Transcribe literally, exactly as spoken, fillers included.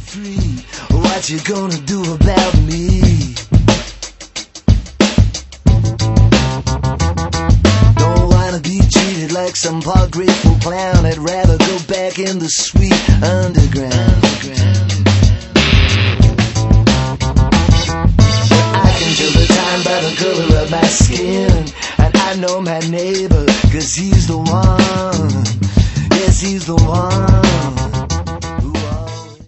free. What you gonna do about me? Don't wanna be treated like some poor grateful clown. I'd rather go back in the sweet underground. I can tell the time by the color of my skin, and I know my neighbor, cause he's the one. Yes, he's the one.